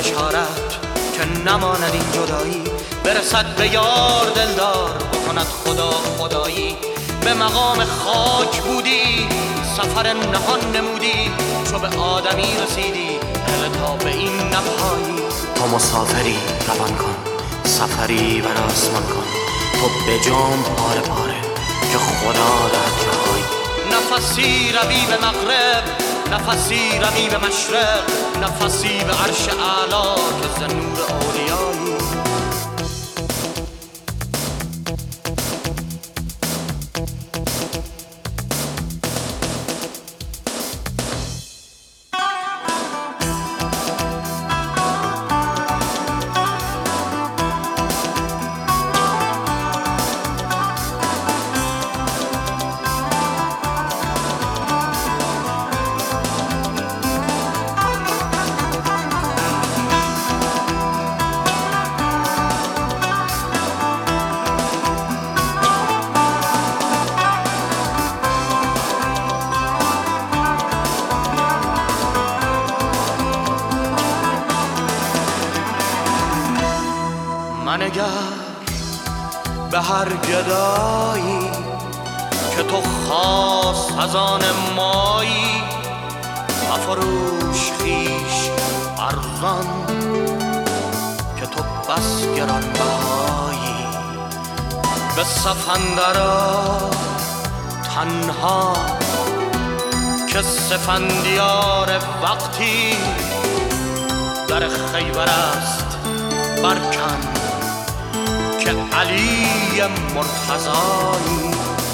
بشارت که نماند این جدایی، برسد به یار دلدار بکند خدا خدایی. به مقام خاک بودی سفر نهان نمودی، چو به آدمی رسیدی دل تا به این نپایی. تو مسافری روان کن سفری بر آسمان کن، تو به جام پاره پاره که خدا دهد رهایی. نفسی روی به مغرب نفسی روی به مشرق، نفسی به عرش اعلا که ز نور اولیایی. منگر به هر گدایی که تو خاص از آن مایی، مفروش خویش ارزان که تو بس گران بهایی. به صف اندرآ تنها که سفندیار وقتی در خیبر است برکن که علی مرتضایی.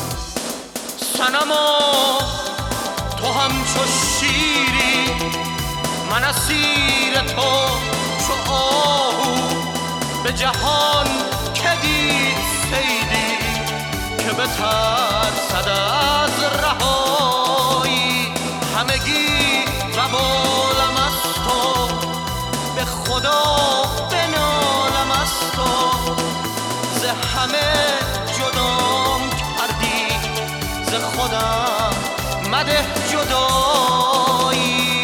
صنما تو همچو شیری من اسیر تو چو آهو، به جهان که دید صیدی که بترسد از رهایی. همگی وبالم از تو به خدا بنالم از تو، ز همه جدام کردی ز خودم مده جدایی.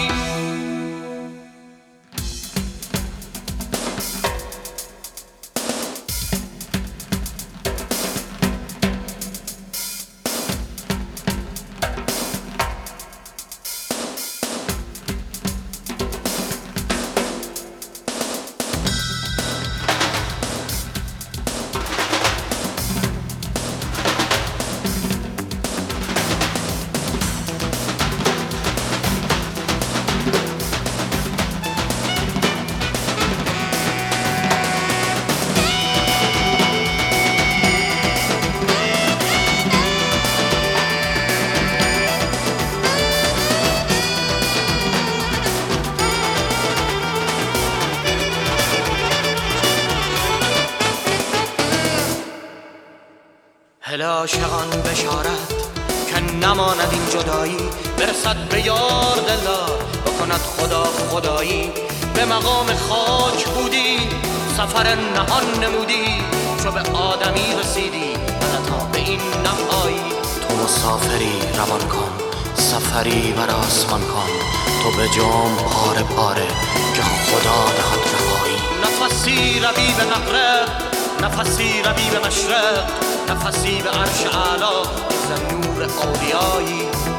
هل عاشقان بشارت که نماند این جدایی، برسد به یار دلدار بکند خدا خدایی. به مقام خاک بودی سفر نهان نمودی، چو به آدمی رسیدی تا به این نپایی. تو مسافری روان کن سفری بر آسمان کن، تو به جام پاره پاره که خدا دهد رهایی. نفسی روی به مغرب نفسی روی به مشرق، نفسی به عرش اعلا ز نور اولیایی.